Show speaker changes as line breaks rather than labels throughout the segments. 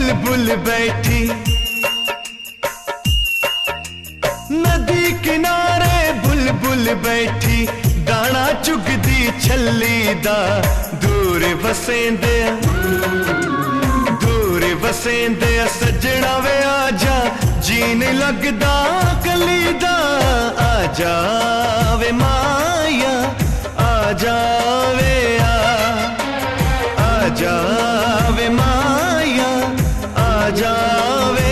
बुलबुल बैठी नदी किनारे बुलबुल बैठी दाना चुगदी छल्ली दा दूर वसेंदे सजना वे आजा जी नहीं लगदा कली दा आजा वे माया आजा वे आजा वे माया आजा वे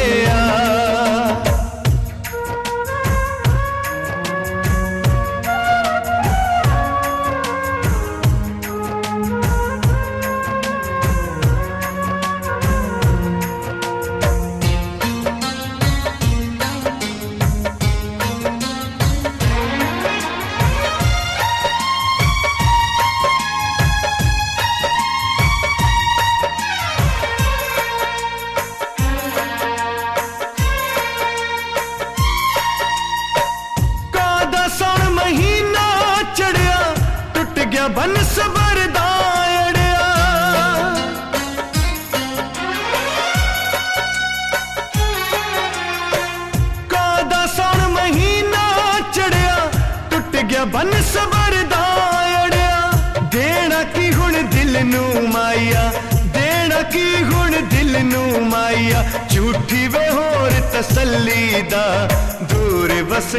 बन सबरदा अड़िया कादा सौन महीना चढ़िया टुट गया बन सबरदा अड़िया देना की हुण दिल नू माया देना की हुण दिल नू माया झूठी वे होर तसल्ली दा दूर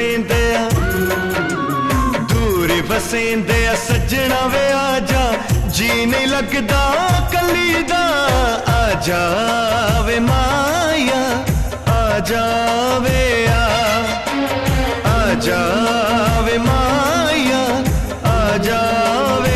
वसेंदे सजना वे आजा जी नहीं लगदा कली दा आजा वे माया आजा वे आजा वे माया आजा वे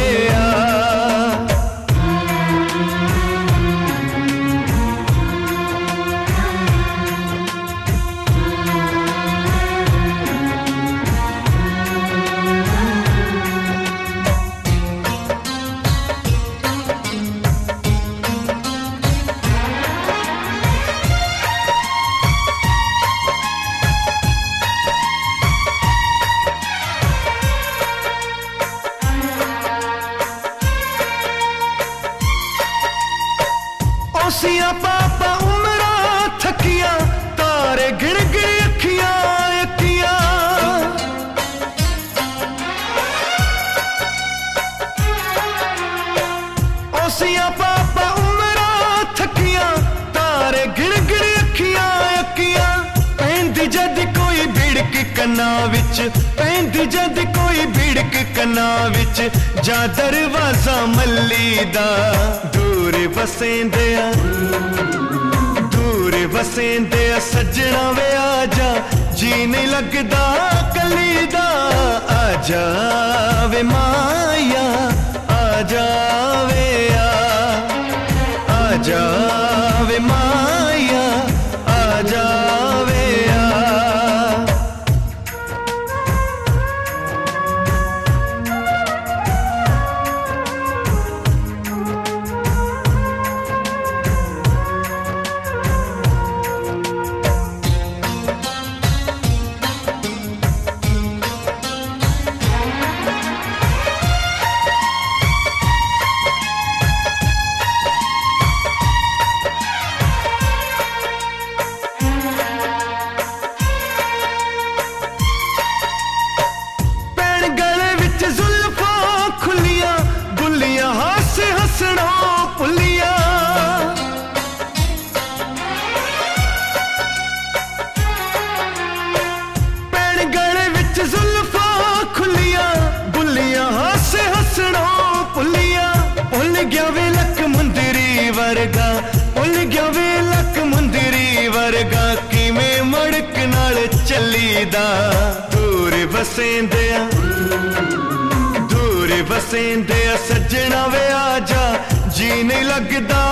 ओसिया पापा उमरा थकिया तारे गिड़ गिड़ अखियां अखियां ओसिया पापा उमरा थकिया तारे गिड़ गिड़ अखियां अखियां पैंदी जद कोई बिड़क कन्ना विच पैंदी जद कोई बिड़क कन्ना विच जा दरवाजा मल्ली दा दूर वसेंदे सजना वे आजा जी नहीं लगदा कली दा आजा वे माया आजा वे आजा वे माया आजा वे पुलिया पैण गले विच जुल्फा खुलिया बुलिया हासे हसणो पुलिया भुल गया वे लक मुंदरी वर्गा भुल गया वे लक मुंदरी वर्गा किवें मड़क नाल चलीदा दूर वसेंदे सजना वे आजा जी नहीं लगदा